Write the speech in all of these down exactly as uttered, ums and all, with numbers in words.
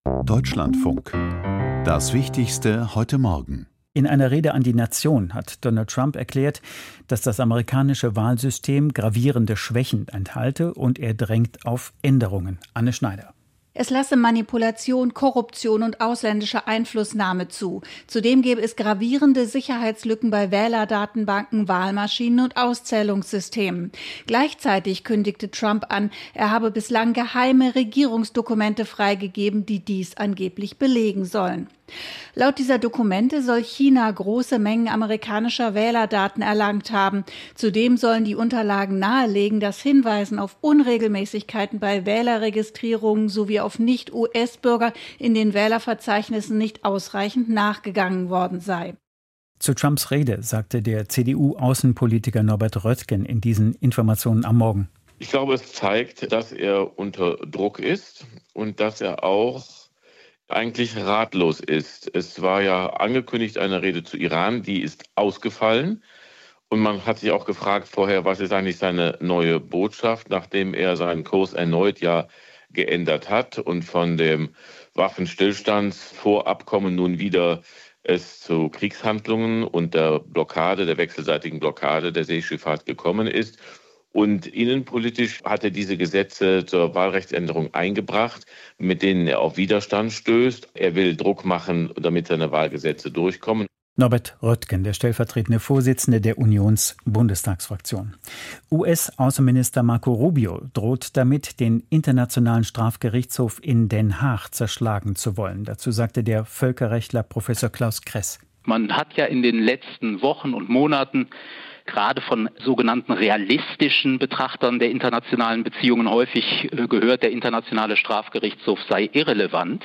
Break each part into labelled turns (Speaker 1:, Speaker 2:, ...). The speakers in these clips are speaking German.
Speaker 1: Deutschlandfunk. Das Wichtigste heute Morgen.
Speaker 2: In einer Rede an die Nation hat Donald Trump erklärt, dass das amerikanische Wahlsystem gravierende Schwächen enthalte und er drängt auf Änderungen. Anne Schneider.
Speaker 3: Es lasse Manipulation, Korruption und ausländische Einflussnahme zu. Zudem gäbe es gravierende Sicherheitslücken bei Wählerdatenbanken, Wahlmaschinen und Auszählungssystemen. Gleichzeitig kündigte Trump an, er habe bislang geheime Regierungsdokumente freigegeben, die dies angeblich belegen sollen. Laut dieser Dokumente soll China große Mengen amerikanischer Wählerdaten erlangt haben. Zudem sollen die Unterlagen nahelegen, dass Hinweisen auf Unregelmäßigkeiten bei Wählerregistrierungen sowie auf Nicht-U S-Bürger in den Wählerverzeichnissen nicht ausreichend nachgegangen worden sei.
Speaker 2: Zu Trumps Rede sagte der C D U-Außenpolitiker Norbert Röttgen in diesen Informationen am Morgen.
Speaker 4: Ich glaube, es zeigt, dass er unter Druck ist und dass er auch eigentlich ratlos ist. Es war ja angekündigt eine Rede zu Iran, die ist ausgefallen. Und man hat sich auch gefragt vorher, was ist eigentlich seine neue Botschaft, nachdem er seinen Kurs erneut ja geändert hat und von dem Waffenstillstandsvorabkommen nun wieder es zu Kriegshandlungen und der Blockade, der wechselseitigen Blockade der Seeschifffahrt gekommen ist. Und innenpolitisch hat er diese Gesetze zur Wahlrechtsänderung eingebracht, mit denen er auf Widerstand stößt. Er will Druck machen, damit seine Wahlgesetze durchkommen.
Speaker 2: Norbert Röttgen, der stellvertretende Vorsitzende der Unions-Bundestagsfraktion. U S-Außenminister Marco Rubio droht damit, den Internationalen Strafgerichtshof in Den Haag zerschlagen zu wollen. Dazu sagte der Völkerrechtler Professor Klaus Kress.
Speaker 5: Man hat ja in den letzten Wochen und Monaten gerade von sogenannten realistischen Betrachtern der internationalen Beziehungen häufig gehört, der Internationale Strafgerichtshof sei irrelevant.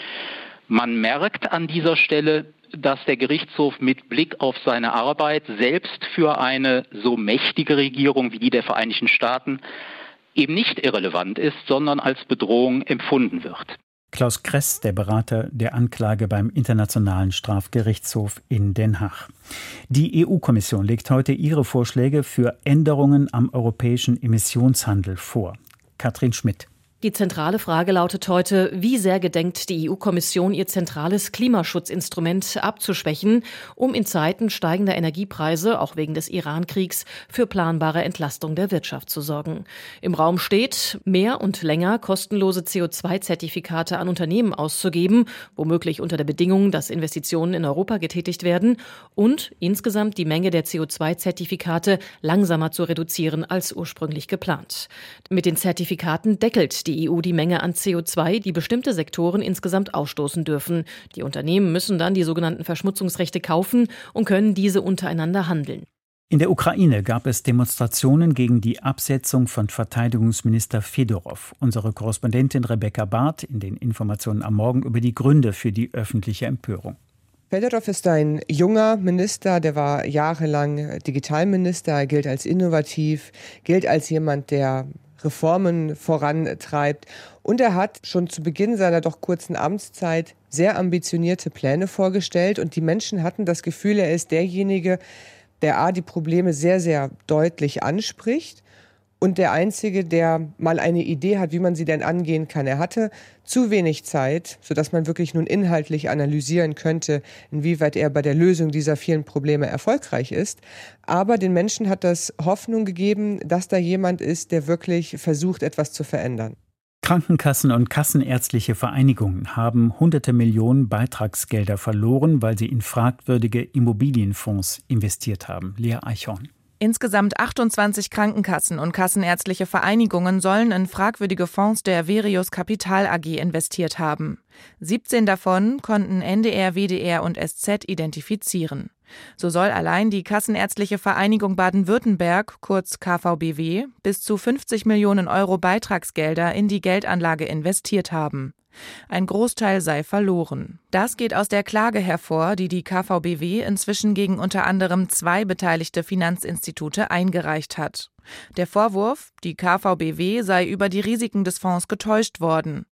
Speaker 5: Man merkt an dieser Stelle, dass der Gerichtshof mit Blick auf seine Arbeit selbst für eine so mächtige Regierung wie die der Vereinigten Staaten eben nicht irrelevant ist, sondern als Bedrohung empfunden wird.
Speaker 2: Klaus Kress, der Berater der Anklage beim Internationalen Strafgerichtshof in Den Haag. Die E U-Kommission legt heute ihre Vorschläge für Änderungen am europäischen Emissionshandel vor. Katrin Schmidt.
Speaker 6: Die zentrale Frage lautet heute, wie sehr gedenkt die E U-Kommission, ihr zentrales Klimaschutzinstrument abzuschwächen, um in Zeiten steigender Energiepreise, auch wegen des Iran-Kriegs, für planbare Entlastung der Wirtschaft zu sorgen. Im Raum steht, mehr und länger kostenlose C O zwei Zertifikate an Unternehmen auszugeben, womöglich unter der Bedingung, dass Investitionen in Europa getätigt werden, und insgesamt die Menge der C O zwei Zertifikate langsamer zu reduzieren als ursprünglich geplant. Mit den Zertifikaten deckelt die die E U die Menge an C O zwei, die bestimmte Sektoren insgesamt ausstoßen dürfen. Die Unternehmen müssen dann die sogenannten Verschmutzungsrechte kaufen und können diese untereinander handeln.
Speaker 2: In der Ukraine gab es Demonstrationen gegen die Absetzung von Verteidigungsminister Fedorow. Unsere Korrespondentin Rebecca Barth in den Informationen am Morgen über die Gründe für die öffentliche Empörung.
Speaker 7: Fedorow ist ein junger Minister, der war jahrelang Digitalminister, er gilt als innovativ, gilt als jemand, der Reformen vorantreibt. Und er hat schon zu Beginn seiner doch kurzen Amtszeit sehr ambitionierte Pläne vorgestellt. Und die Menschen hatten das Gefühl, er ist derjenige, der A, die Probleme sehr, sehr deutlich anspricht und der Einzige, der mal eine Idee hat, wie man sie denn angehen kann. Er hatte zu wenig Zeit, sodass man wirklich nun inhaltlich analysieren könnte, inwieweit er bei der Lösung dieser vielen Probleme erfolgreich ist. Aber den Menschen hat das Hoffnung gegeben, dass da jemand ist, der wirklich versucht, etwas zu verändern.
Speaker 2: Krankenkassen und kassenärztliche Vereinigungen haben hunderte Millionen Beitragsgelder verloren, weil sie in fragwürdige Immobilienfonds investiert haben. Lea Eichhorn.
Speaker 8: Insgesamt achtundzwanzig Krankenkassen und kassenärztliche Vereinigungen sollen in fragwürdige Fonds der Verius Kapital A G investiert haben. siebzehn davon konnten N D R, W D R und S Z identifizieren. So soll allein die Kassenärztliche Vereinigung Baden-Württemberg, kurz K V B W, bis zu fünfzig Millionen Euro Beitragsgelder in die Geldanlage investiert haben. Ein Großteil sei verloren. Das geht aus der Klage hervor, die die K V B W inzwischen gegen unter anderem zwei beteiligte Finanzinstitute eingereicht hat. Der Vorwurf, die K V B W sei über die Risiken des Fonds getäuscht worden.